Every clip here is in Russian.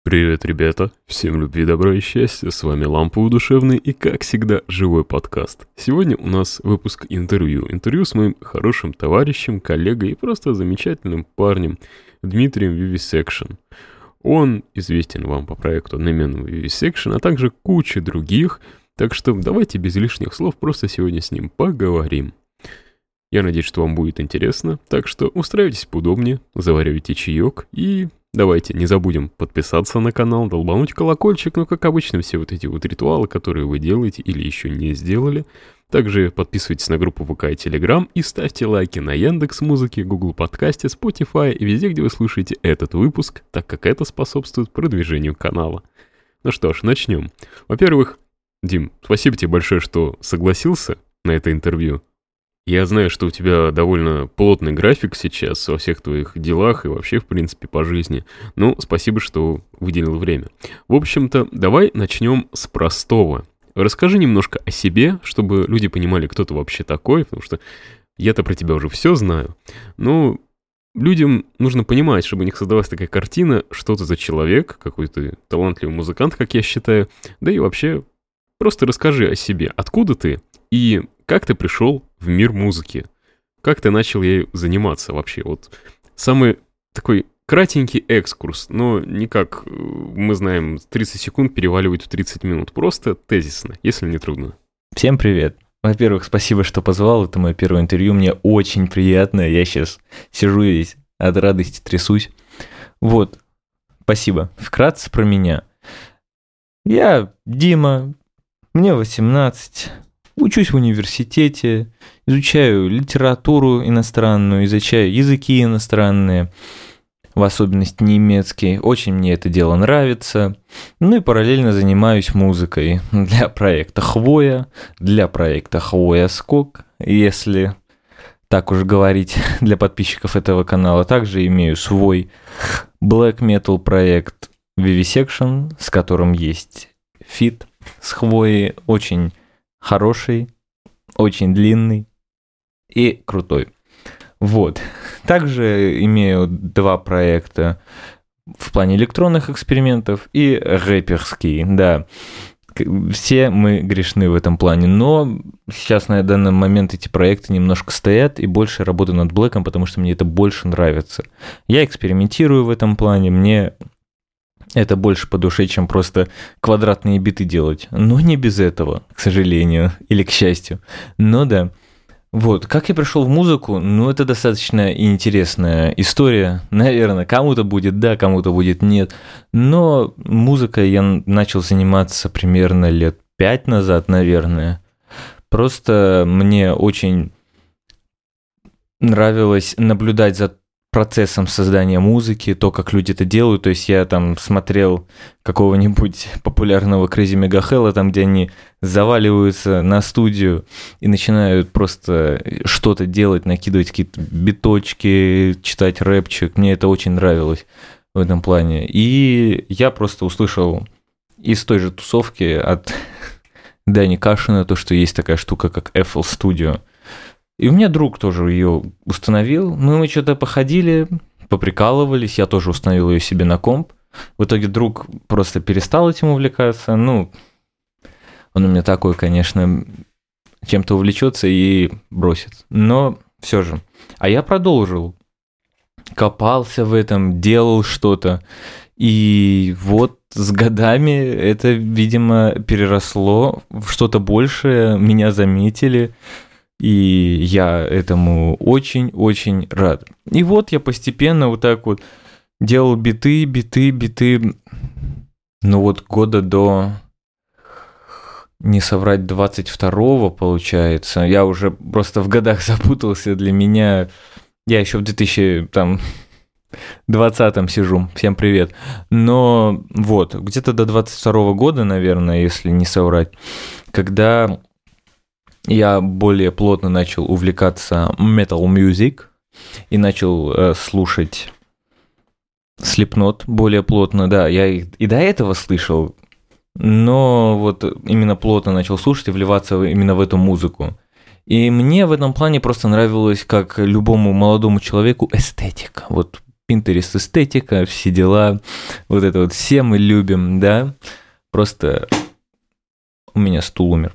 Привет, ребята! Всем любви, добра и счастья, с вами Ламповый Душевный и, как всегда, живой подкаст. Сегодня у нас выпуск интервью. Интервью с моим хорошим товарищем, коллегой и просто замечательным парнем Дмитрием Vivisection. Он известен вам по проекту одноименного Vivisection, а также куче других, так что давайте без лишних слов просто сегодня с ним поговорим. Я надеюсь, что вам будет интересно, так что устраивайтесь поудобнее, заваривайте чаек и... Давайте не забудем подписаться на канал, долбануть колокольчик, ну, как обычно, все вот эти вот ритуалы, которые вы делаете или еще не сделали. Также подписывайтесь на группу ВК и Телеграм и ставьте лайки на Яндекс.Музыке, Google Подкасте, Spotify и везде, где вы слушаете этот выпуск, так как это способствует продвижению канала. Ну что ж, начнем. Во-первых, Дим, спасибо тебе большое, что согласился на это интервью. Я знаю, что у тебя довольно плотный график сейчас во всех твоих делах и вообще, в принципе, по жизни. Ну, спасибо, что выделил время. В общем-то, давай начнем с простого. Расскажи немножко о себе, чтобы люди понимали, кто ты вообще такой, потому что я-то про тебя уже все знаю. Но людям нужно понимать, чтобы у них создавалась такая картина, что ты за человек, какой ты талантливый музыкант, как я считаю. Да и вообще, просто расскажи о себе, откуда ты и как ты пришел в мир музыки? Как ты начал ею заниматься вообще? Вот самый такой кратенький экскурс, но не как мы знаем, 30 секунд переваливают в 30 минут. Просто тезисно, если не трудно. Всем привет. Во-первых, спасибо, что позвал. Это мое первое интервью. Мне очень приятно. Я сейчас сижу весь от радости трясусь. Вот. Спасибо. Вкратце про меня. Я Дима. Мне 18. Учусь в университете, изучаю литературу иностранную, изучаю языки иностранные, в особенности немецкий. Очень мне это дело нравится. Ну и параллельно занимаюсь музыкой для проекта «Хвоя», для проекта «Хвоя Скок», если так уж говорить для подписчиков этого канала. Также имею свой black metal проект Vivisection, с которым есть фит с Хвоей, очень хороший, очень длинный и крутой. Вот. Также имею два проекта в плане электронных экспериментов и рэперский, да. Все мы грешны в этом плане, но сейчас на данный момент эти проекты немножко стоят и больше работаю над блэком, потому что мне это больше нравится. Я экспериментирую в этом плане, мне это больше по душе, чем просто квадратные биты делать. Но не без этого, к сожалению, или к счастью. Но да. Вот, как я пришел в музыку, ну, это достаточно интересная история. Наверное, кому-то будет да, кому-то будет нет. Но музыкой я начал заниматься примерно лет 5 назад, наверное. Просто мне очень нравилось наблюдать за процессом создания музыки, то, как люди это делают. То есть я там смотрел какого-нибудь популярного Crazy Mega Hell, там, где они заваливаются на студию и начинают просто что-то делать, накидывать какие-то биточки, читать рэпчик. Мне это очень нравилось в этом плане. И я просто услышал из той же тусовки от Дани Кашина то, что есть такая штука, как FL Studio. И у меня друг тоже ее установил. Мы что-то походили, поприкалывались. Я тоже установил ее себе на комп. В итоге друг просто перестал этим увлекаться. Ну, он у меня такой, конечно, чем-то увлечется и бросит. Но все же. А я продолжил. Копался в этом, делал что-то. И вот с годами это, видимо, переросло в что-то большее. Меня заметили. И я этому очень-очень рад. И вот я постепенно вот так вот делал биты. Ну вот года до, не соврать, 22-го, получается. Я уже просто в годах запутался. Для меня, я еще в 2020-м сижу. Всем привет. Но вот, где-то до 22-го года, наверное, если не соврать, когда я более плотно начал увлекаться metal music и начал слушать Slipknot более плотно. Да, я и до этого слышал, но вот именно плотно начал слушать и вливаться именно в эту музыку. И мне в этом плане просто нравилось, как любому молодому человеку, эстетика. Вот Pinterest эстетика, все дела, вот это вот все мы любим, да. Просто у меня стул умер.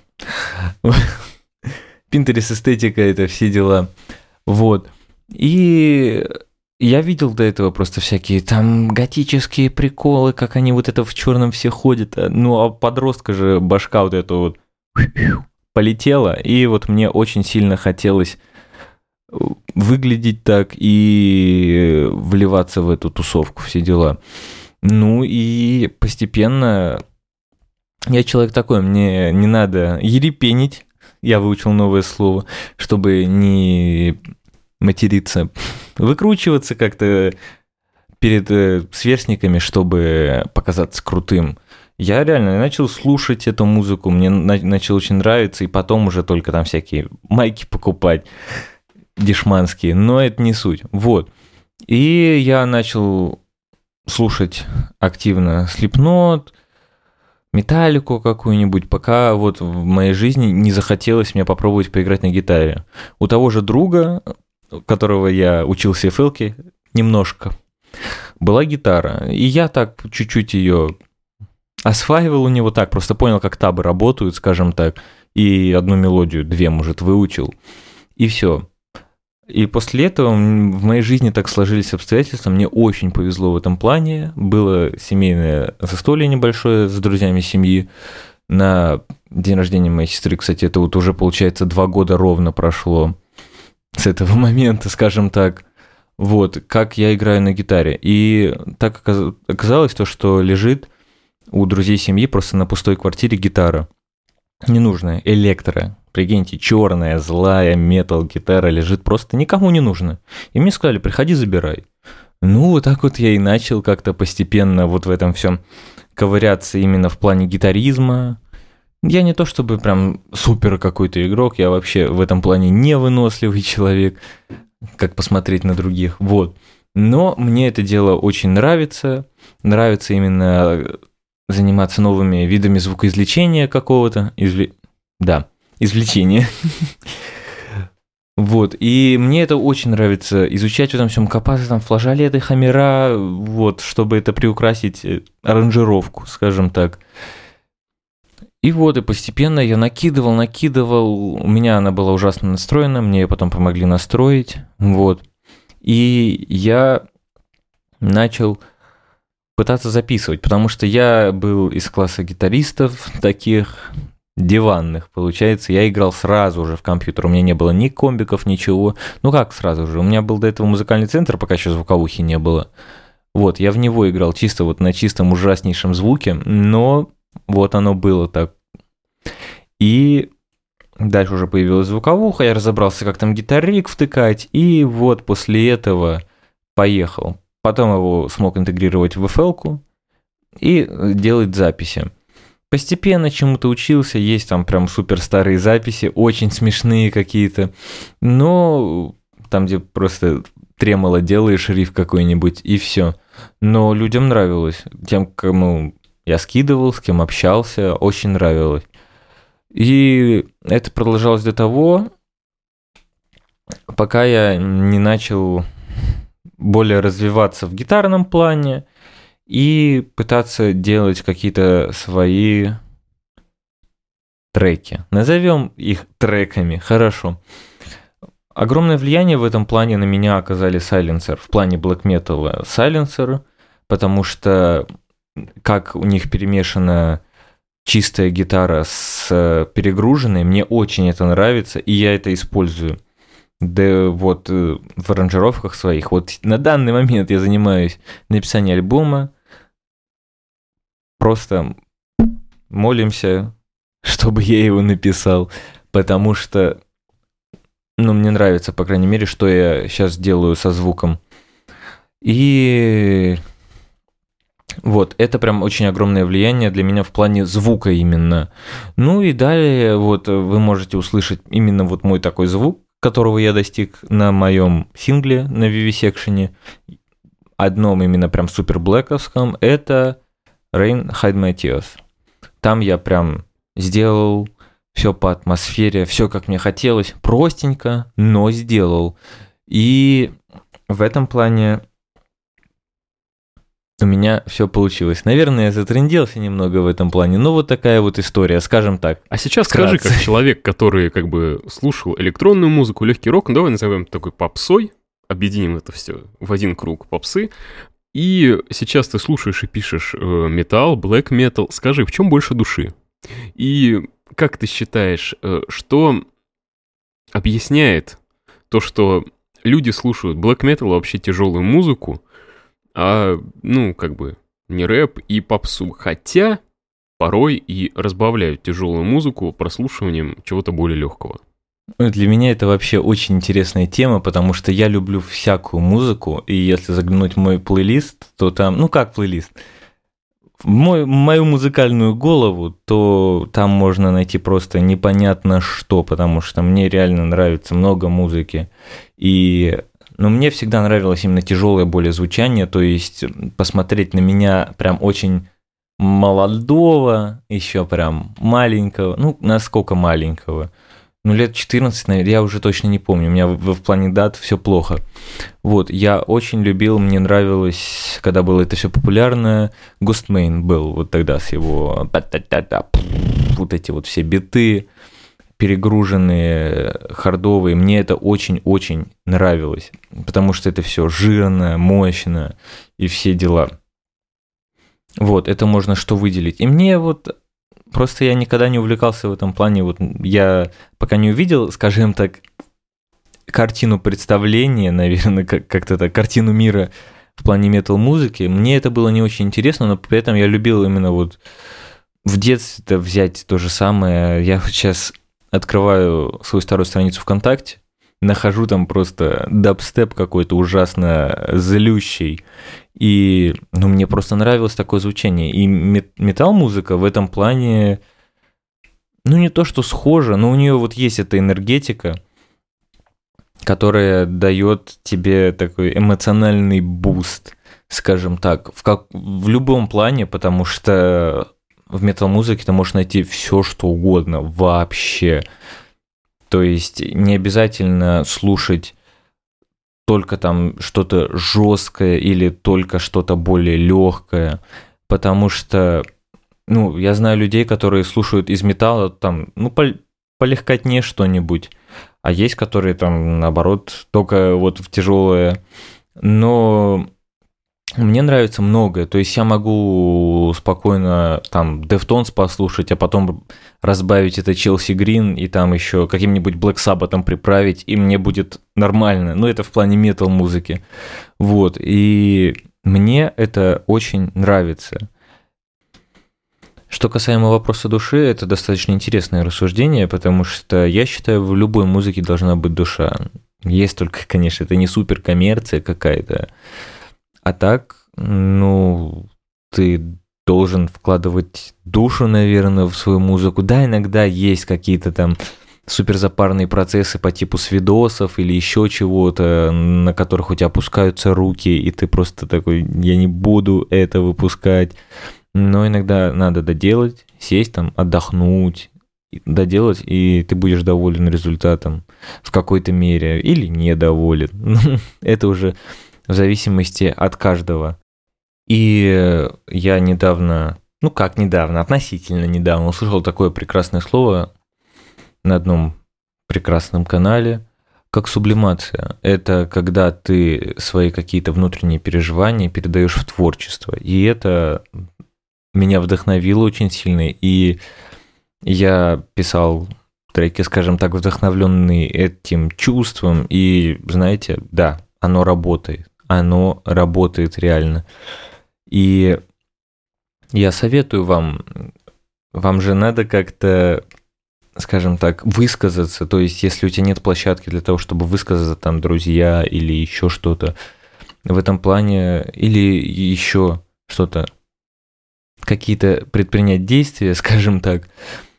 Pinterest эстетика, это все дела. Вот. И я видел до этого просто всякие там готические приколы, как они вот это в черном все ходят. Ну, а подростка же башка вот эта вот полетела. И вот мне очень сильно хотелось выглядеть так и вливаться в эту тусовку, все дела. Ну и постепенно я человек такой, мне не надо ерепенить, я выучил новое слово, чтобы не материться, выкручиваться как-то перед сверстниками, чтобы показаться крутым. Я реально начал слушать эту музыку, мне начал очень нравиться, и потом уже только там всякие майки покупать дешманские, но это не суть. Вот. И я начал слушать активно Slipknot, Металлику какую-нибудь, пока вот в моей жизни не захотелось мне попробовать поиграть на гитаре. У того же друга, которого я учился FL-ке, немножко, была гитара. И я так чуть-чуть ее осваивал у него, так, просто понял, как табы работают, скажем так, и одну мелодию, две, может, выучил, и все. И после этого в моей жизни так сложились обстоятельства, мне очень повезло в этом плане. Было семейное застолье небольшое с друзьями семьи на день рождения моей сестры. Кстати, это вот уже, получается, 2 года ровно прошло с этого момента, скажем так. Вот, как я играю на гитаре. И так оказалось то, что лежит у друзей семьи просто на пустой квартире гитара. Ненужная, электро. Прикиньте, черная, злая метал-гитара лежит просто никому не нужно. И мне сказали, приходи, забирай. Ну, вот так вот я и начал как-то постепенно вот в этом всем ковыряться именно в плане гитаризма. Я не то чтобы прям супер какой-то игрок, я вообще в этом плане невыносливый человек, как посмотреть на других, вот. Но мне это дело очень нравится. Нравится именно заниматься новыми видами звукоизвлечения какого-то. Извлечение. Вот, и мне это очень нравится, изучать в этом всем, копаться там флажолеты, хаммера, вот, чтобы это приукрасить аранжировку, скажем так. И вот, и постепенно я накидывал, у меня она была ужасно настроена, мне ее потом помогли настроить, вот. И я начал пытаться записывать, потому что я был из класса гитаристов таких диванных, получается, я играл сразу же в компьютер, у меня не было ни комбиков, ничего, ну как сразу же, у меня был до этого музыкальный центр, пока еще звуковухи не было, вот, я в него играл чисто вот на чистом ужаснейшем звуке, но вот оно было так, и дальше уже появилась звуковуха, я разобрался, как там гитарик втыкать, и вот после этого поехал, потом его смог интегрировать в FL-ку и делать записи. Постепенно чему-то учился, есть там прям супер старые записи, очень смешные какие-то, но там, где просто тремоло делаешь риф какой-нибудь, и все. Но людям нравилось, тем, кому я скидывал, с кем общался, очень нравилось. И это продолжалось до того, пока я не начал более развиваться в гитарном плане, и пытаться делать какие-то свои треки. Назовем их треками, хорошо. Огромное влияние в этом плане на меня оказали Silencer, в плане black metal Silencer, потому что как у них перемешана чистая гитара с перегруженной, мне очень это нравится, и я это использую. Да вот в аранжировках своих. Вот на данный момент я занимаюсь написанием альбома, просто молимся, чтобы я его написал, потому что, ну, мне нравится, по крайней мере, что я сейчас делаю со звуком. И вот, это прям очень огромное влияние для меня в плане звука именно. Ну и далее вот вы можете услышать именно вот мой такой звук, которого я достиг на моем сингле на Vivisection, одном именно прям супер блэковском, это Rain Hide My Tears. Там я прям сделал все по атмосфере, все как мне хотелось, простенько, но сделал. И в этом плане у меня все получилось. Наверное, я затрынделся немного в этом плане, но вот такая вот история, скажем так. А сейчас скажи, как человек, который как бы слушал электронную музыку, легкий рок, ну давай назовем такой попсой, объединим это все в один круг попсы, и сейчас ты слушаешь и пишешь металл, блэк метал, скажи, в чем больше души? И как ты считаешь, что объясняет то, что люди слушают блэк метал, вообще тяжелую музыку, а, ну, как бы, не рэп и попсу, хотя порой и разбавляют тяжелую музыку прослушиванием чего-то более легкого. Для меня это вообще очень интересная тема, потому что я люблю всякую музыку, и если заглянуть в мой плейлист, то там, ну как плейлист, в мою музыкальную голову, то там можно найти просто непонятно что, потому что мне реально нравится много музыки, но мне всегда нравилось именно тяжелое более звучание, то есть посмотреть на меня прям очень молодого, еще прям маленького, ну насколько маленького, ну лет 14, наверное, я уже точно не помню, у меня в плане дат все плохо. Вот, я очень любил, мне нравилось, когда было это все популярно, Ghostman был вот тогда с его вот эти вот все биты, перегруженные, хардовые, мне это очень-очень нравилось, потому что это все жирно, мощно и все дела. Вот, это можно что выделить. И мне вот, просто я никогда не увлекался в этом плане, вот я пока не увидел, скажем так, картину представления, наверное, как-то так, картину мира в плане метал-музыки, мне это было не очень интересно, но при этом я любил именно вот в детстве взять то же самое. Я вот сейчас открываю свою старую страницу ВКонтакте, нахожу там просто дабстеп какой-то ужасно злющий, и ну, мне просто нравилось такое звучание. И метал-музыка в этом плане, ну не то что схожа, но у нее вот есть эта энергетика, которая дает тебе такой эмоциональный буст, скажем так, в любом плане, потому что в метал-музыке ты можешь найти все, что угодно, вообще. То есть не обязательно слушать только там что-то жесткое или только что-то более легкое, потому что, ну, я знаю людей, которые слушают из металла там, ну, полегкотнее что-нибудь, а есть, которые там, наоборот, только вот в тяжелое. Но мне нравится многое, то есть я могу спокойно там Deftones послушать, а потом разбавить это Chelsea Green и там еще каким-нибудь Black Sabbath приправить, и мне будет нормально. Ну, это в плане метал-музыки. Вот, и мне это очень нравится. Что касаемо вопроса души, это достаточно интересное рассуждение, потому что я считаю, в любой музыке должна быть душа. Есть только, конечно, это не суперкоммерция какая-то, а так, ну, ты должен вкладывать душу, наверное, в свою музыку. Да, иногда есть какие-то там суперзапарные процессы по типу свидосов или еще чего-то, на которых у тебя опускаются руки, и ты просто такой, я не буду это выпускать. Но иногда надо доделать, сесть там, отдохнуть, доделать, и ты будешь доволен результатом в какой-то мере или недоволен. Это уже в зависимости от каждого. И я недавно, ну как недавно, относительно недавно услышал такое прекрасное слово на одном прекрасном канале, как сублимация. Это когда ты свои какие-то внутренние переживания передаешь в творчество. И это меня вдохновило очень сильно, и я писал треки, скажем так, вдохновленные этим чувством, и, знаете, да, оно работает реально. И я советую вам же надо как-то, скажем так, высказаться, то есть если у тебя нет площадки для того, чтобы высказаться там друзья или еще что-то в этом плане, или еще что-то, какие-то предпринять действия, скажем так,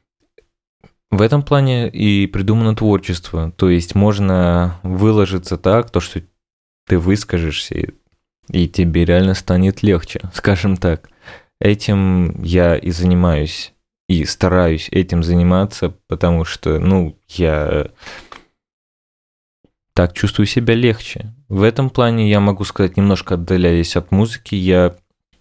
в этом плане и придумано творчество. То есть можно выложиться так, то, что ты выскажешься, и тебе реально станет легче, скажем так. Этим я и занимаюсь, и стараюсь этим заниматься, потому что, ну, я так чувствую себя легче. В этом плане я могу сказать, немножко отдаляясь от музыки, я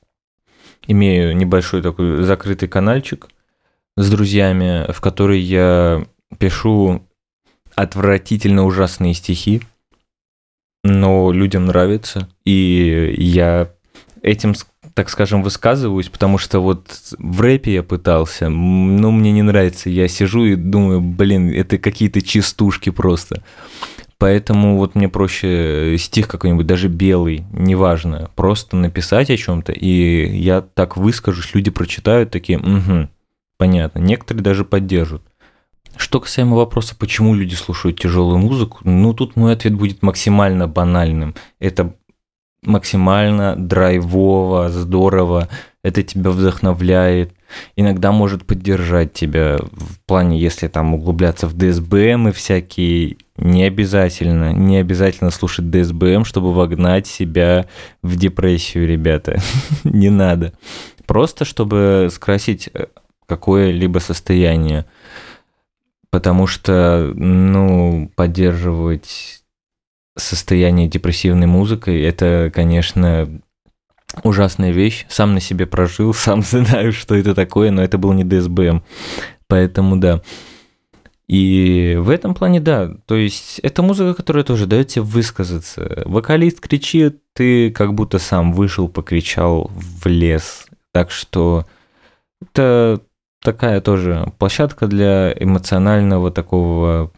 имею небольшой такой закрытый каналчик с друзьями, в который я пишу отвратительно ужасные стихи, но людям нравится, и я этим, так скажем, высказываюсь, потому что вот в рэпе я пытался, но мне не нравится, я сижу и думаю, блин, это какие-то частушки просто. Поэтому вот мне проще стих какой-нибудь, даже белый, неважно, просто написать о чем-то, и я так выскажусь, люди прочитают, такие, угу, понятно, некоторые даже поддержат. Что касаемо вопроса, почему люди слушают тяжелую музыку, ну тут мой ответ будет максимально банальным. Это максимально драйвово, здорово, это тебя вдохновляет, иногда может поддержать тебя в плане, если там углубляться в ДСБМ и всякие, не обязательно слушать ДСБМ, чтобы вогнать себя в депрессию, ребята, не надо. Просто чтобы скрасить какое-либо состояние. Потому что, поддерживать состояние депрессивной музыкой, это, конечно, ужасная вещь. Сам на себе прожил, сам знаю, что это такое, но это был не ДСБМ. Поэтому да. И в этом плане да. То есть это музыка, которая тоже дает тебе высказаться. Вокалист кричит, ты как будто сам вышел, покричал в лес. Так что это такая тоже площадка для эмоционального такого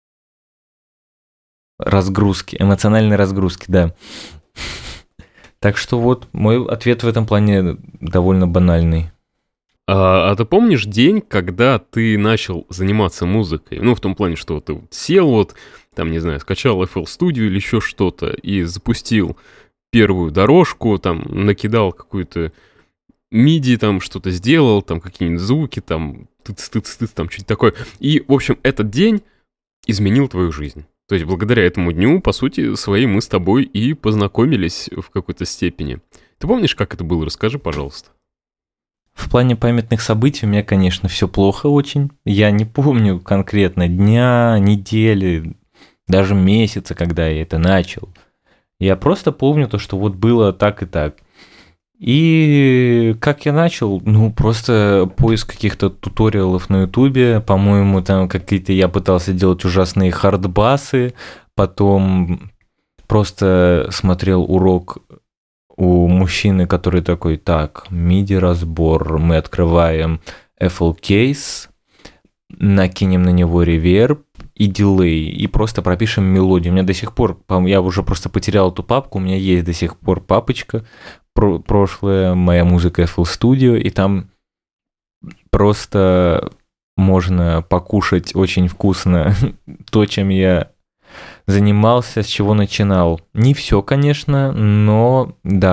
эмоциональной разгрузки, да. Так что вот мой ответ в этом плане довольно банальный. А ты помнишь день, когда ты начал заниматься музыкой? Ну, в том плане, что ты сел, там, не знаю, скачал FL Studio или еще что-то и запустил первую дорожку, там, накидал какую-то миди, там что-то сделал, там какие-нибудь звуки, там тыц-тыц-тыц, там что-то такое. И, в общем, этот день изменил твою жизнь. То есть благодаря этому дню, по сути, своей мы с тобой и познакомились в какой-то степени. Ты помнишь, как это было? Расскажи, пожалуйста. В плане памятных событий у меня, конечно, все плохо очень. Я не помню конкретно дня, недели, даже месяца, когда я это начал. Я просто помню то, что вот было так и так. И как я начал, просто поиск каких-то туториалов на ютубе, по-моему, там какие-то я пытался делать ужасные хардбасы, потом просто смотрел урок у мужчины, который такой, так, MIDI-разбор, мы открываем FL Case, накинем на него реверб и дилей, и просто пропишем мелодию. У меня до сих пор, я уже просто потерял эту папку, у меня есть до сих пор папочка, прошлая моя музыка FL Studio, и там просто можно покушать очень вкусно то, чем я занимался, с чего начинал. Не все, конечно, но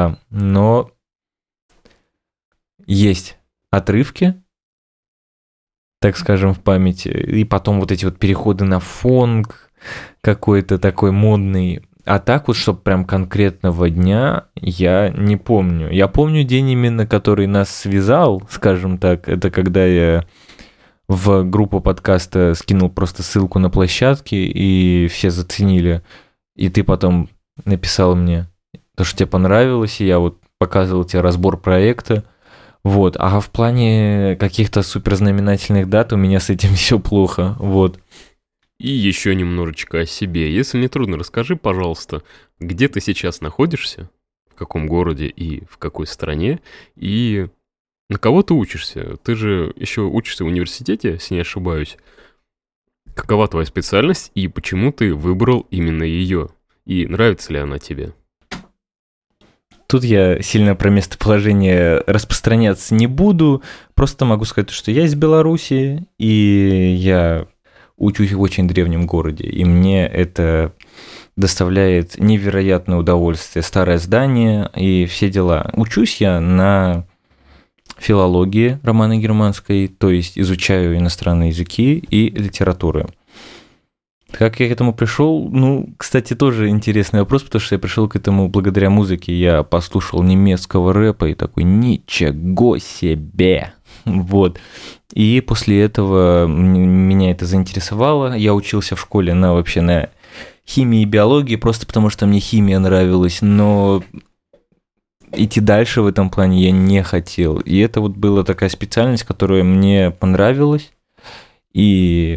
есть отрывки, так скажем, в памяти, и потом вот эти вот переходы на фонк какой-то такой модный. А так вот, чтобы прям конкретного дня, я не помню. Я помню день именно, который нас связал, скажем так. Это когда я в группу подкаста скинул просто ссылку на площадки, и все заценили. И ты потом написал мне, то, что тебе понравилось, и я вот показывал тебе разбор проекта. Вот. А в плане каких-то суперзнаменательных дат у меня с этим все плохо. Вот. И еще немножечко о себе. Если не трудно, расскажи, пожалуйста, где ты сейчас находишься, в каком городе и в какой стране, и на кого ты учишься? Ты же еще учишься в университете, если не ошибаюсь. Какова твоя специальность и почему ты выбрал именно ее? И нравится ли она тебе? Тут я сильно про местоположение распространяться не буду. Просто могу сказать, что я из Беларуси, и я учусь в очень древнем городе, и мне это доставляет невероятное удовольствие. Старое здание и все дела. Учусь я на филологии романо-германской, то есть изучаю иностранные языки и литературу. Как я к этому пришел? Кстати, тоже интересный вопрос, потому что я пришел к этому благодаря музыке. Я послушал немецкого рэпа и такой, ничего себе! Вот. И после этого меня это заинтересовало. Я учился в школе на химии и биологии, просто потому что мне химия нравилась, но идти дальше в этом плане я не хотел. И это вот была такая специальность, которая мне понравилась. И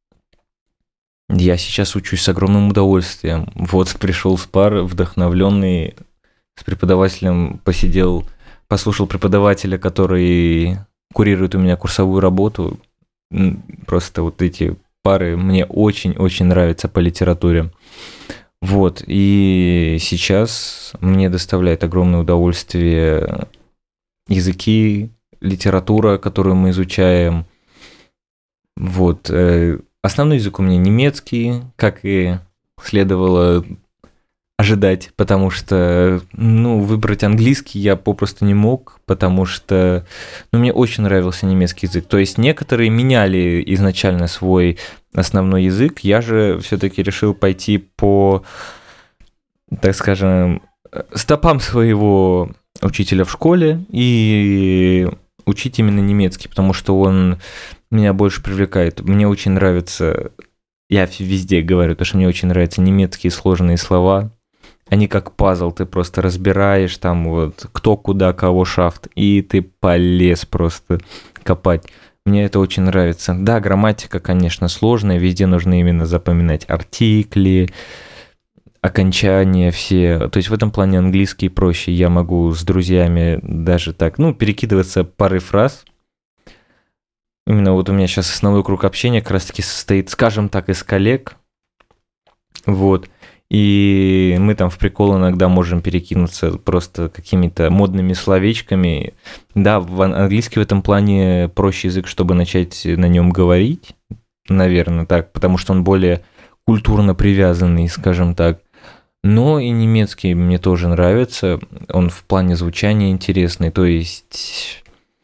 я сейчас учусь с огромным удовольствием. Вот пришел с пары, вдохновленный, с преподавателем посидел, послушал преподавателя, который курирует у меня курсовую работу. Просто вот эти пары мне очень-очень нравятся по литературе. Вот, и сейчас мне доставляет огромное удовольствие языки, литература, которую мы изучаем. Вот, основной язык у меня немецкий, как и следовало ожидать, потому что, выбрать английский я попросту не мог, потому что, мне очень нравился немецкий язык. То есть некоторые меняли изначально свой основной язык, я же все-таки решил пойти по, так скажем, стопам своего учителя в школе и учить именно немецкий, потому что он меня больше привлекает. Мне очень нравится, я везде говорю, то, что мне очень нравятся немецкие сложные слова. Они как пазл, ты просто разбираешь там вот кто куда кого шафт, и ты полез просто копать. Мне это очень нравится. Да, грамматика, конечно, сложная, везде нужно именно запоминать артикли, окончания все. То есть в этом плане английский проще. Я могу с друзьями даже так, перекидываться парой фраз. Именно вот у меня сейчас основной круг общения как раз-таки состоит, скажем так, из коллег. Вот. И мы там в прикол иногда можем перекинуться просто какими-то модными словечками. Да, английский в этом плане проще язык, чтобы начать на нем говорить, наверное, так, потому что он более культурно привязанный, скажем так. Но и немецкий мне тоже нравится, он в плане звучания интересный, то есть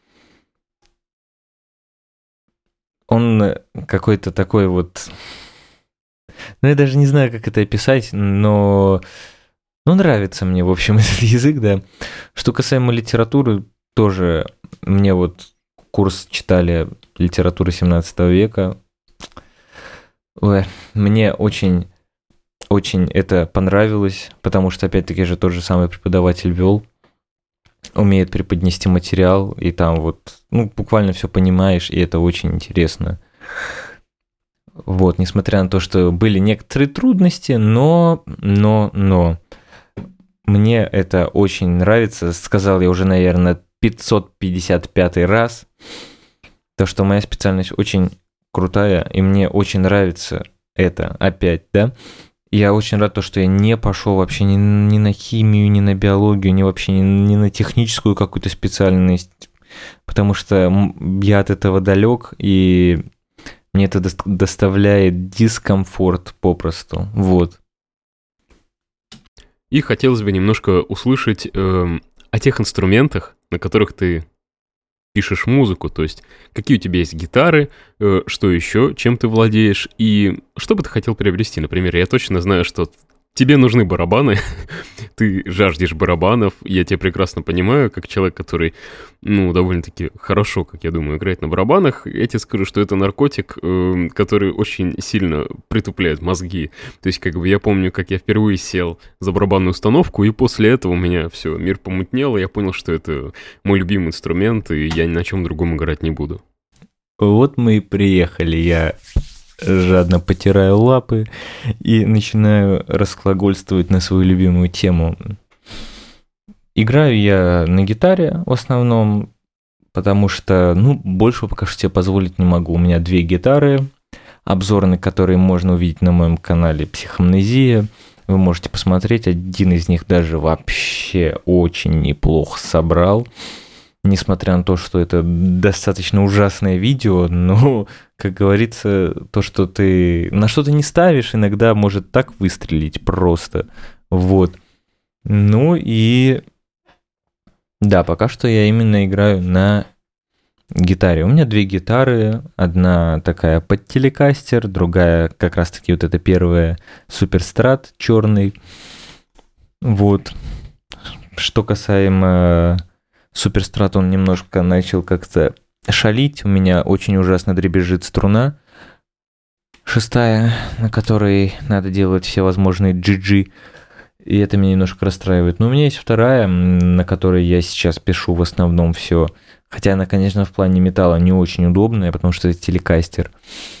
он какой-то такой вот... я даже не знаю, как это описать, но нравится мне, в общем, этот язык, да. Что касаемо литературы, тоже мне вот курс читали литературы 17 века. Ой, мне очень это понравилось, потому что, опять-таки же, тот же самый преподаватель вел, умеет преподнести материал, и там вот, буквально все понимаешь, и это очень интересно. Вот, несмотря на то, что были некоторые трудности, но мне это очень нравится. Сказал я уже, наверное, 555 раз, то, что моя специальность очень крутая, и мне очень нравится это опять, да. Я очень рад, то, что я не пошел вообще ни на химию, ни на биологию, ни вообще ни на техническую какую-то специальность, потому что я от этого далек, и мне это доставляет дискомфорт попросту, вот. И хотелось бы немножко услышать о тех инструментах, на которых ты пишешь музыку, то есть какие у тебя есть гитары, что еще, чем ты владеешь, и что бы ты хотел приобрести. Например, я точно знаю, что тебе нужны барабаны, ты жаждешь барабанов, я тебя прекрасно понимаю, как человек, который, довольно-таки хорошо, как я думаю, играет на барабанах. Я тебе скажу, что это наркотик, который очень сильно притупляет мозги. То есть, я помню, как я впервые сел за барабанную установку, и после этого у меня все, мир помутнел, и я понял, что это мой любимый инструмент, и я ни на чем другом играть не буду. Вот мы и приехали, я жадно потираю лапы и начинаю расклагольствовать на свою любимую тему. Играю я на гитаре в основном, потому что, больше пока что себе позволить не могу. У меня 2 гитары, обзорные, которые можно увидеть на моем канале «Психоамнезия». Вы можете посмотреть, один из них даже вообще очень неплохо собрал. Несмотря на то, что это достаточно ужасное видео, но, как говорится, то, что ты на что-то не ставишь, иногда может так выстрелить просто. Вот. И да, пока что я именно играю на гитаре. У меня 2 гитары, одна такая под телекастер, другая как раз-таки вот эта первая суперстрат черный. Вот. Что касаемо суперстрат, он немножко начал как-то шалить. У меня очень ужасно дребезжит струна 6, на которой надо делать все возможные GG. И это меня немножко расстраивает. Но у меня есть вторая, на которой я сейчас пишу в основном все. Хотя она, конечно, в плане металла не очень удобная, потому что это телекастер.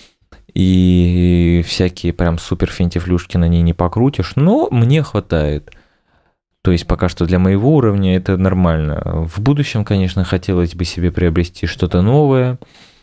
И всякие прям супер финтифлюшки на ней не покрутишь. Но мне хватает. То есть пока что для моего уровня это нормально. В будущем, конечно, хотелось бы себе приобрести что-то новое.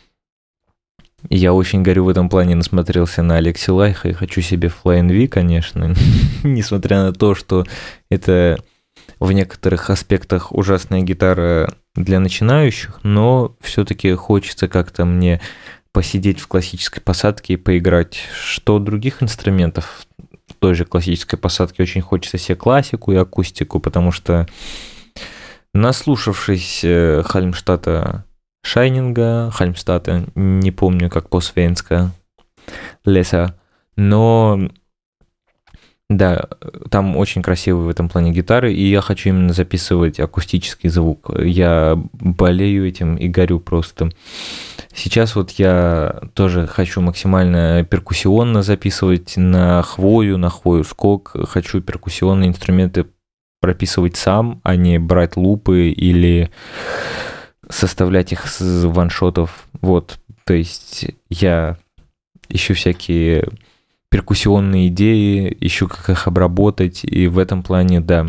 Я очень горю в этом плане, насмотрелся на Алекси Лайха и хочу себе Flying V, конечно. Несмотря на то, что это в некоторых аспектах ужасная гитара для начинающих, но все-таки хочется как-то мне посидеть в классической посадке и поиграть. Что других инструментов в той же классической посадке очень хочется себе классику и акустику, потому что наслушавшись Хальмштадта Шайнинга, Хальмстадта, не помню, как по-свейнски, Леса, но да, там очень красивые в этом плане гитары, и я хочу именно записывать акустический звук. Я болею этим и горю просто. Сейчас вот я тоже хочу максимально перкуссионно записывать на хвою скок. Хочу перкуссионные инструменты прописывать сам, а не брать лупы или составлять их с ваншотов. Вот, то есть я ищу всякие перкуссионные идеи, ищу, как их обработать, и в этом плане, да,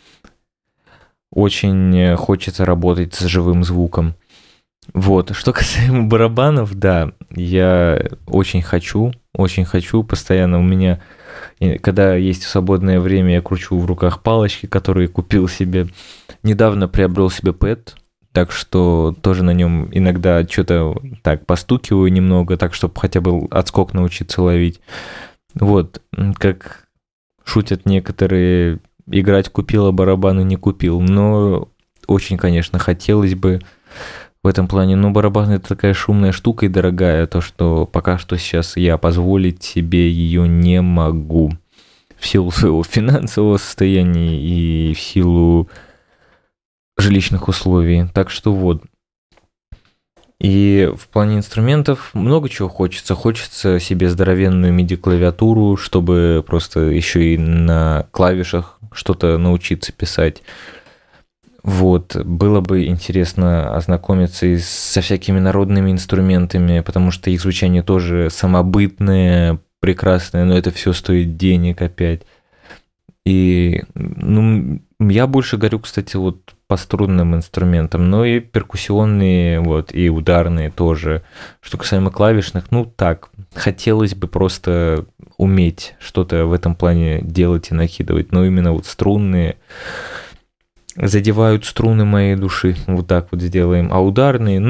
очень хочется работать с живым звуком. Вот, что касаемо барабанов, да, я очень хочу, постоянно у меня, когда есть свободное время, я кручу в руках палочки, которые купил себе. Недавно приобрел себе пэд, так что тоже на нем иногда что-то так постукиваю немного, так, чтобы хотя бы отскок научиться ловить. Вот, как шутят некоторые, играть купил, а барабаны не купил. Но очень, конечно, хотелось бы в этом плане. Но барабаны — это такая шумная штука и дорогая, то, что пока что сейчас я позволить себе ее не могу. В силу своего финансового состояния и в силу жилищных условий. Так что вот. И в плане инструментов много чего хочется. Хочется себе здоровенную MIDI-клавиатуру, чтобы просто еще и на клавишах что-то научиться писать. Вот. Было бы интересно ознакомиться и со всякими народными инструментами, потому что их звучание тоже самобытное, прекрасное, но это все стоит денег опять. И я больше горю, кстати, вот по струнным инструментам, но и перкуссионные, вот, и ударные тоже. Что касаемо клавишных, так, хотелось бы просто уметь что-то в этом плане делать и накидывать, но именно вот струнные задевают струны моей души, вот так вот сделаем, а ударные,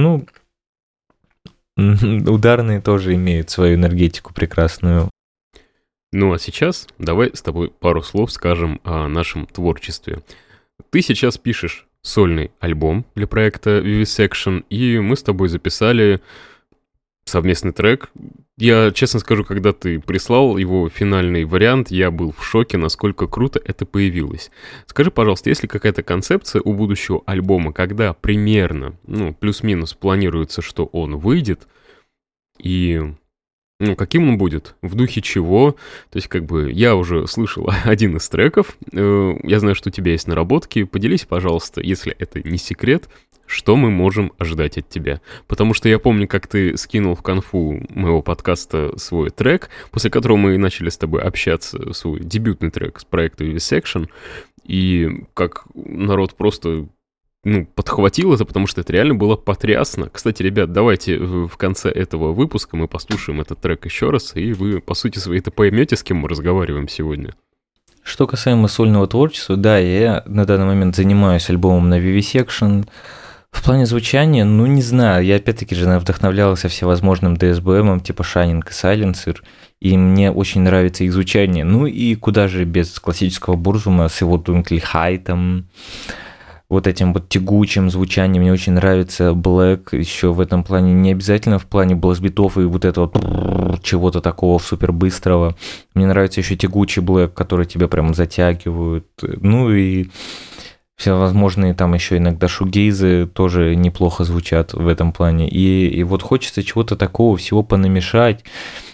ударные тоже имеют свою энергетику прекрасную. Ну а сейчас давай с тобой пару слов скажем о нашем творчестве. Ты сейчас пишешь сольный альбом для проекта Vivisection, и мы с тобой записали совместный трек. Я, честно скажу, когда ты прислал его финальный вариант, я был в шоке, насколько круто это появилось. Скажи, пожалуйста, есть ли какая-то концепция у будущего альбома, когда примерно, плюс-минус планируется, что он выйдет, и каким он будет, в духе чего? То есть, я уже слышал один из треков, я знаю, что у тебя есть наработки, поделись, пожалуйста, если это не секрет, что мы можем ожидать от тебя. Потому что я помню, как ты скинул в конфу моего подкаста свой трек, после которого мы начали с тобой общаться, свой дебютный трек с проекта Vivisection, и как народ просто подхватил это, потому что это реально было потрясно. Кстати, ребят, давайте в конце этого выпуска мы послушаем этот трек еще раз, и вы, по сути своей-то поймете, с кем мы разговариваем сегодня. Что касаемо сольного творчества, да, я на данный момент занимаюсь альбомом на Vivisection. В плане звучания, не знаю, я опять-таки же вдохновлялся всевозможным DSBM, типа Shining и Silencer, и мне очень нравится их звучание. И куда же без классического Бурзума с его Dunkelheit, вот этим вот тягучим звучанием. Мне очень нравится Black еще в этом плане, не обязательно в плане бластбитов и вот этого чего-то такого супербыстрого. Мне нравится еще тягучий Black, который тебя прям затягивают. И всевозможные там еще иногда шугейзы тоже неплохо звучат в этом плане. И вот хочется чего-то такого всего понамешать.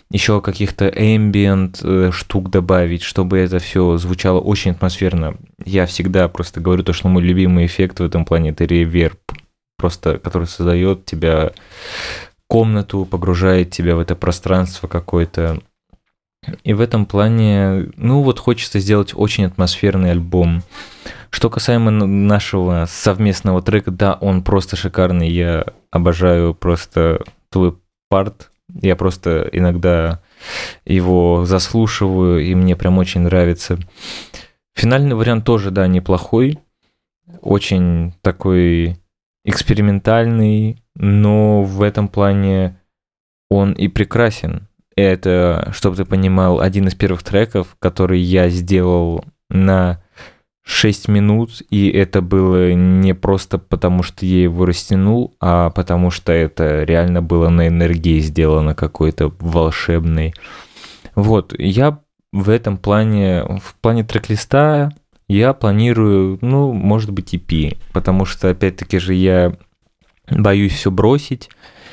еще каких-то ambient штук добавить, чтобы это все звучало очень атмосферно. Я всегда просто говорю то, что мой любимый эффект в этом плане — это реверб, просто который создает тебя комнату, погружает тебя в это пространство какое-то. И в этом плане, хочется сделать очень атмосферный альбом. Что касаемо нашего совместного трека, да, он просто шикарный. Я обожаю просто твой парт. Я просто иногда его заслушиваю, и мне прям очень нравится. Финальный вариант тоже, да, неплохой. Очень такой экспериментальный, но в этом плане он и прекрасен. Это, чтобы ты понимал, один из первых треков, который я сделал на 6 минут, и это было не просто потому, что я его растянул, а потому что это реально было на энергии сделано, какой-то волшебной. Вот, я в этом плане, в плане трек-листа, я планирую, может быть, EP, потому что, опять-таки же, я боюсь все бросить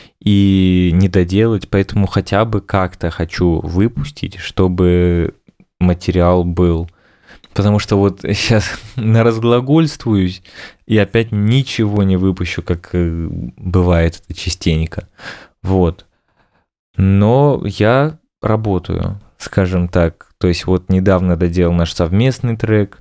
и не доделать, поэтому хотя бы как-то хочу выпустить, чтобы материал был. Потому что вот сейчас наразглагольствуюсь и опять ничего не выпущу, как бывает это частенько. Вот. Но я работаю, скажем так. То есть вот недавно доделал наш совместный трек,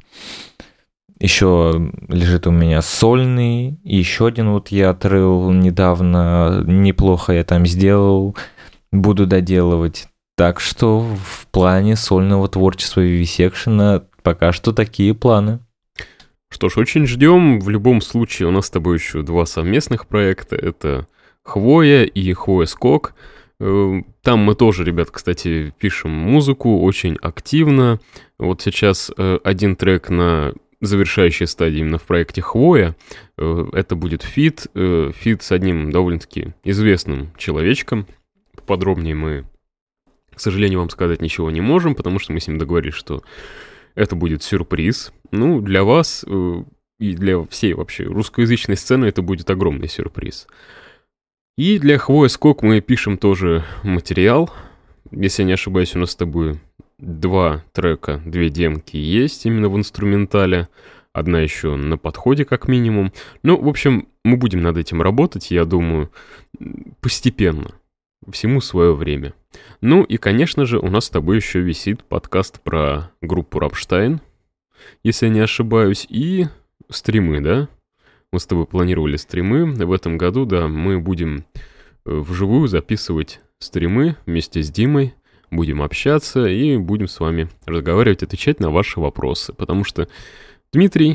еще лежит у меня сольный, и еще один вот я отрыл недавно, неплохо я там сделал, буду доделывать. Так что в плане сольного творчества Vivisection пока что такие планы. Что ж, очень ждем. В любом случае у нас с тобой еще 2 совместных проекта. Это Хвоя и Хвоя Скок. Там мы тоже, ребят, кстати, пишем музыку очень активно. Вот сейчас один трек на завершающей стадии именно в проекте Хвоя. Это будет фит с одним довольно-таки известным человечком. Подробнее мы, к сожалению, вам сказать ничего не можем, потому что мы с ним договорились, что это будет сюрприз. Для вас и для всей вообще русскоязычной сцены это будет огромный сюрприз. И для Хвоя Скок мы пишем тоже материал. Если я не ошибаюсь, у нас с тобой 2 трека, 2 демки есть именно в инструментале. Одна еще на подходе, как минимум. В общем, мы будем над этим работать, я думаю, постепенно. Всему свое время. И, конечно же, у нас с тобой еще висит подкаст про группу Rammstein, если я не ошибаюсь, и стримы, да? Мы с тобой планировали стримы. В этом году, да, мы будем вживую записывать стримы вместе с Димой, будем общаться и будем с вами разговаривать, отвечать на ваши вопросы. Потому что Дмитрий,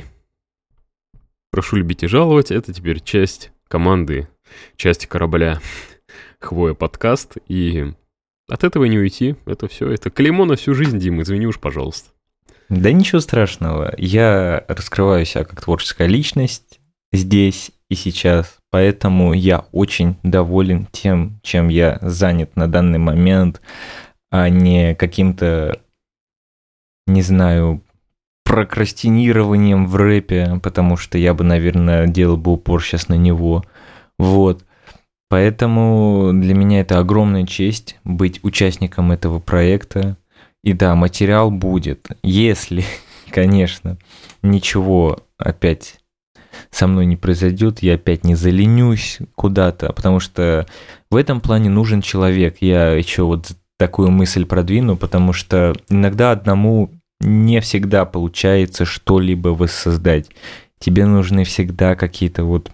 прошу любить и жаловать, это теперь часть команды, часть корабля Хвоя подкаст, и от этого не уйти. Это все, это клеймо на всю жизнь, Дима, извини уж, пожалуйста. Да ничего страшного, я раскрываю себя как творческая личность здесь и сейчас, поэтому я очень доволен тем, чем я занят на данный момент, а не каким-то, не знаю, прокрастинированием в рэпе, потому что я бы, наверное, делал бы упор сейчас на него. Вот. Поэтому для меня это огромная честь быть участником этого проекта. И да, материал будет, если, конечно, ничего опять со мной не произойдет, я опять не заленюсь куда-то, потому что в этом плане нужен человек. Я еще вот такую мысль продвину, потому что иногда одному не всегда получается что-либо воссоздать. Тебе нужны всегда какие-то вот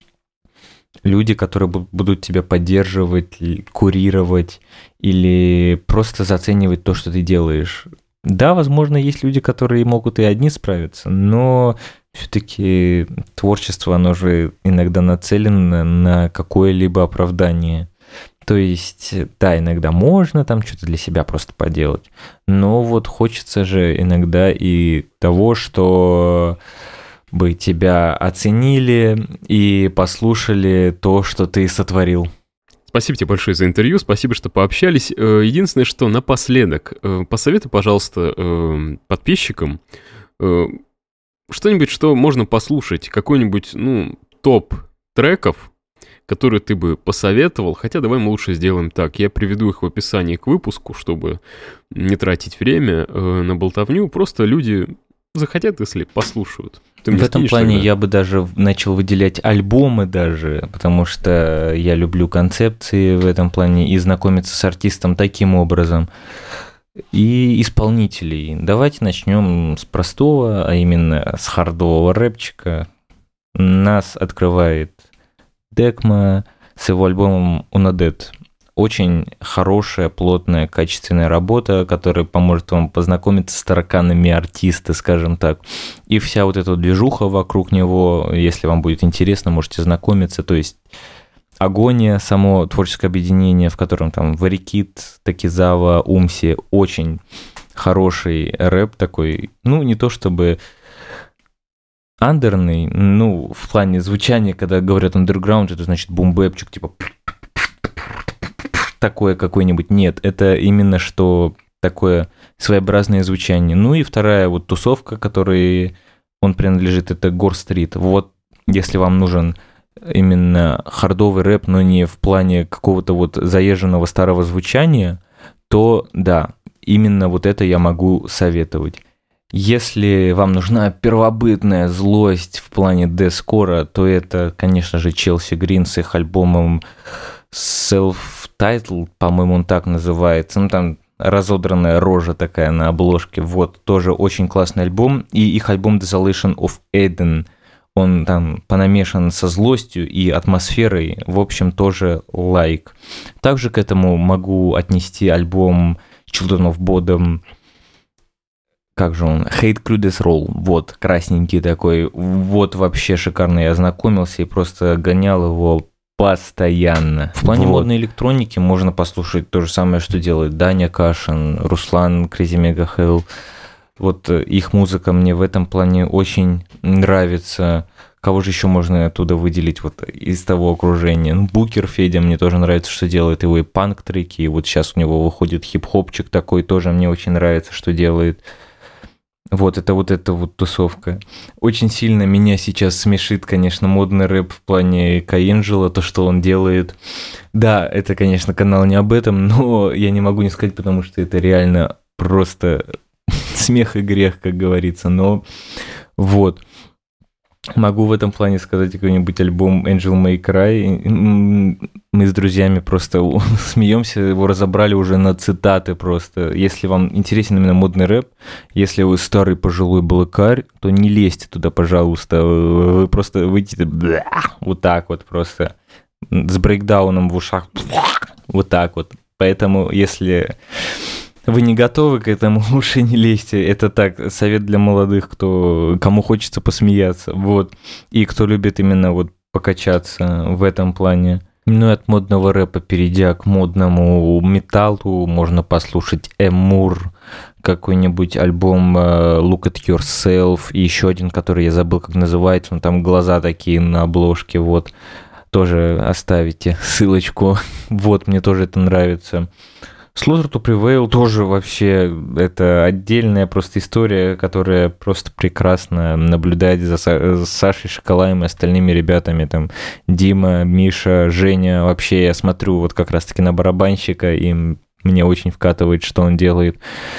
люди, которые будут тебя поддерживать, курировать или просто заценивать то, что ты делаешь. Да, возможно, есть люди, которые могут и одни справиться, но все-таки творчество, оно же иногда нацелено на какое-либо оправдание. То есть, да, иногда можно там что-то для себя просто поделать, но вот хочется же иногда и того, что бы тебя оценили и послушали то, что ты сотворил. Спасибо тебе большое за интервью, спасибо, что пообщались. Единственное, что напоследок, посоветуй, пожалуйста, подписчикам что-нибудь, что можно послушать, какой-нибудь, топ треков, которые ты бы посоветовал? Хотя давай мы лучше сделаем так. Я приведу их в описании к выпуску, чтобы не тратить время на болтовню. Просто люди захотят, если послушают. В этом плане я бы даже начал выделять альбомы даже, потому что я люблю концепции в этом плане и знакомиться с артистом таким образом. И исполнителей. Давайте начнем с простого, а именно с хардового рэпчика. Нас открывает Декма с его альбомом Undead. Очень хорошая, плотная, качественная работа, которая поможет вам познакомиться с тараканами артиста, скажем так. И вся вот эта движуха вокруг него, если вам будет интересно, можете знакомиться. То есть Агония, само творческое объединение, в котором там Варикид, Такизава, Умси, очень хороший рэп такой, ну, не то чтобы андерный, ну, в плане звучания, когда говорят underground, это значит бум-бэпчик, типа такое какое-нибудь. Нет, это именно что такое своеобразное звучание. Ну и вторая вот тусовка, которой он принадлежит, это Гор-стрит. Вот если вам нужен именно хардовый рэп, но не в плане какого-то вот заезженного старого звучания, то да, именно вот это я могу советовать. Если вам нужна первобытная злость в плане дескора, то это, конечно же, Челси Грин с их альбомом Self-Titled, по-моему, он так называется. Ну, там разодранная рожа такая на обложке. Вот, тоже очень классный альбом. И их альбом Desolation of Eden. Он там понамешан со злостью и атмосферой. В общем, тоже лайк. Также к этому могу отнести альбом Children of Bodom. Как же он? Hate Crudes Roll. Вот, красненький такой. Вот вообще шикарно. Я ознакомился и просто гонял его постоянно. В плане модной электроники можно послушать то же самое, что делает Даня Кашин, Руслан Crazy Mega Hell. Вот их музыка мне в этом плане очень нравится. Кого же еще можно оттуда выделить вот из того окружения? Ну, Букер Федя мне тоже нравится, что делает. Его и панк-треки, и вот сейчас у него выходит хип-хопчик такой, тоже мне очень нравится, что делает. Вот эта вот тусовка. Очень сильно меня сейчас смешит, конечно, модный рэп в плане Каенджела, то, что он делает. Да, это, конечно, канал не об этом, но я не могу не сказать, потому что это реально просто смех и грех, как говорится. Но вот. Могу в этом плане сказать какой-нибудь альбом Angel May Cry. Мы с друзьями просто смеемся, его разобрали уже на цитаты просто. Если вам интересен именно модный рэп, если вы старый пожилой блэкарь, то не лезьте туда, пожалуйста. Вы просто выйдете вот так вот просто с брейкдауном в ушах. Вот так вот. Поэтому, если вы не готовы к этому, лучше не лезьте. Это так, совет для молодых, кому хочется посмеяться. Вот. И кто любит именно вот покачаться в этом плане. Ну и от модного рэпа, перейдя к модному металлу, можно послушать Эмур, какой-нибудь альбом Look at Yourself, и еще один, который я забыл, как называется, он там глаза такие на обложке, вот. Тоже оставите ссылочку. Вот, мне тоже это нравится. Slaughter to Prevail тоже вообще это отдельная просто история, которая просто прекрасно наблюдает за Сашей Шоколаем и остальными ребятами, там Дима, Миша, Женя. Вообще я смотрю вот как раз-таки на барабанщика, и мне очень вкатывает, что он делает.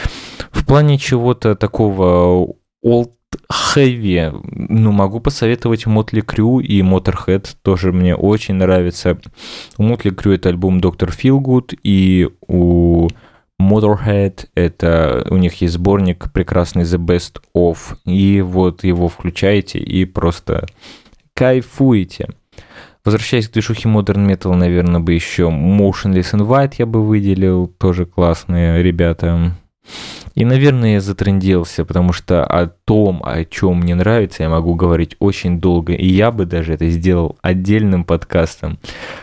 В плане чего-то такого old heavy, ну, могу посоветовать Motley Crue и Motorhead, тоже мне очень нравится. У Motley Crue это альбом Dr. Feelgood, и у Motorhead это у них есть сборник прекрасный The Best Of, и вот его включаете и просто кайфуете. Возвращаясь к движухе Modern Metal, наверное, бы еще Motionless in White я бы выделил, тоже классные ребята. И, наверное, я затрынделся, потому что о том, о чем мне нравится, я могу говорить очень долго, и я бы даже это сделал отдельным подкастом.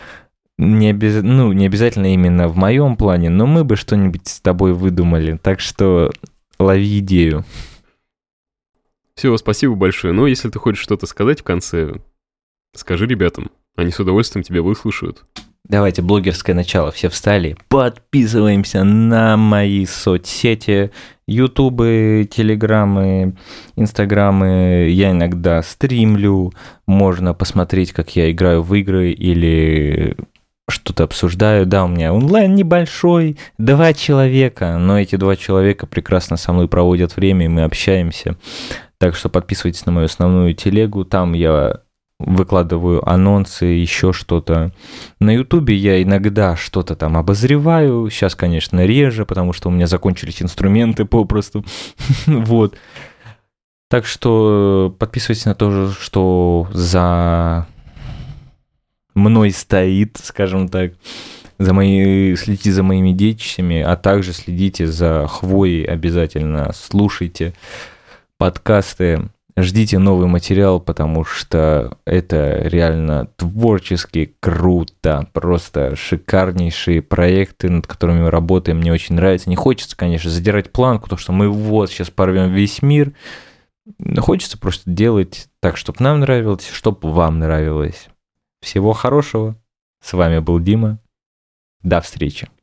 Не обязательно именно в моем плане, но мы бы что-нибудь с тобой выдумали, так что лови идею. Все, спасибо большое. Но если ты хочешь что-то сказать в конце, скажи ребятам, они с удовольствием тебя выслушают. Давайте, блогерское начало, все встали. Подписываемся на мои соцсети, ютубы, телеграммы, инстаграмы. Я иногда стримлю, можно посмотреть, как я играю в игры или что-то обсуждаю. Да, у меня онлайн небольшой, 2 человека, но эти 2 человека прекрасно со мной проводят время, и мы общаемся. Так что подписывайтесь на мою основную телегу, там я выкладываю анонсы, еще что-то. На ютубе я иногда что-то там обозреваю, сейчас, конечно, реже, потому что у меня закончились инструменты попросту. Вот. Так что подписывайтесь на то, что за мной стоит, скажем так. Следите за моими детищами, а также следите за Хвоей обязательно. Слушайте подкасты. Ждите новый материал, потому что это реально творчески круто. Просто шикарнейшие проекты, над которыми мы работаем, мне очень нравится. Не хочется, конечно, задирать планку, то, что мы вот сейчас порвем весь мир. Но хочется просто делать так, чтобы нам нравилось, чтобы вам нравилось. Всего хорошего. С вами был Дима. До встречи.